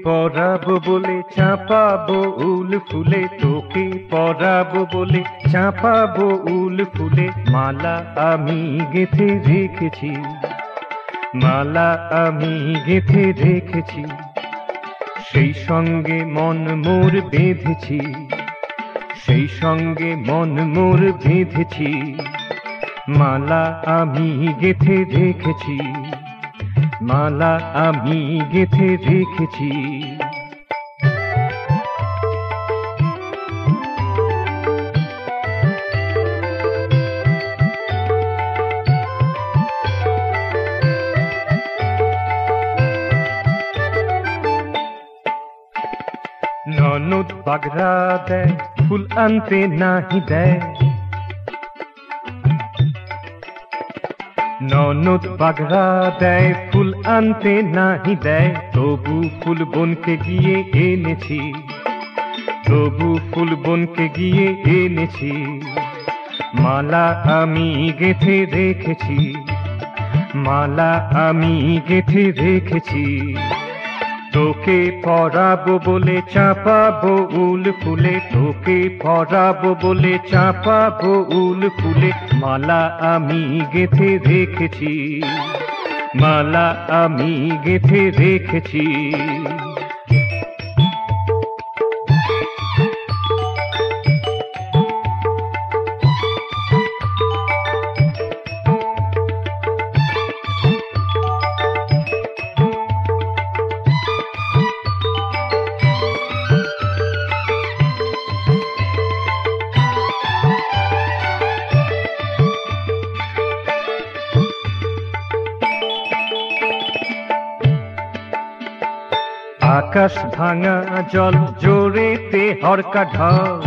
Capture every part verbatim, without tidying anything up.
পরাবো বলে চাপাবো উল ফুলে, তোকে পরাবো বলে চাপাবো উল ফুলে। মালা আমি গেঁথে রেখেছি, মালা আমি গেঁথে রেখেছি, সেই সঙ্গে মন মোর বেঁধেছি, সেই সঙ্গে মন মোর বেঁধেছি। মালা আমি গেঁথে রেখেছি, মালা আমি গেঁথে রেখেছি। ননদ বাগড়া দেয়, ফুল আনতে নাহি দেয়, ননদ বাগড়া দেয়, ফুল আনতে নাহি দেয়। তবু ফুল বনকে গিয়ে এনেছি, তবু ফুল বনকে গিয়ে এনেছি। মালা আমি গেঁথে রেখেছি, মালা আমি গেঁথে রেখেছি। তোকে পরাবো বলে চাপাবো উল ফুলে, তোকে পরাবো বলে চাপাবো উল ফুলে। মালা আমি গেঁথে রেখেছি, মালা আমি গেঁথে রেখেছি। আকাশ ভাঙা জল জোরেতে হরকা ঢল,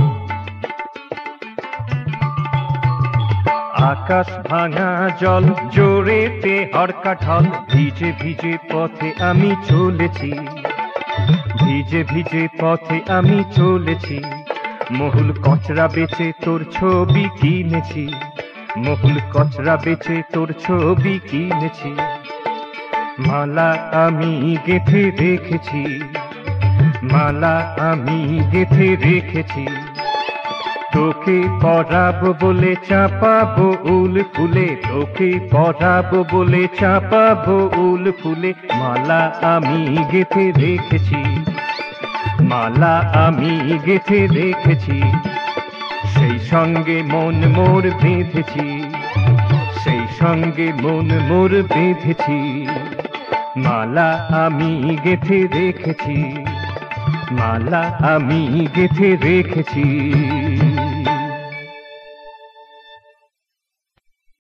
আকাশ ভাঙা জল জোরেতে হরকা ঢল। ভিজে ভিজে পথে আমি চলেছি, ভিজে ভিজে পথে আমি চলেছি। মহুল কচরা বেচে তোর ছবি কিনেছি, মহুল কচরা বেচে তোর ছবি কিনেছি। মালা আমি গেঁথে রেখেছি, মালা আমি গেঁথে রেখেছি। তোকে পরাবো বলে চাপাবো উল ফুলে, তোকে পরাবো বলে চাপাবো উল ফুলে। মালা আমি গেঁথে রেখেছি, মালা আমি গেঁথে রেখেছি, সেই সঙ্গে মন মোর বেঁধেছি, সেই সঙ্গে মন মোর বেঁধেছি। মালা আমি গেঁথে রেখেছি, মালা আমি গেঁথে রেখেছি।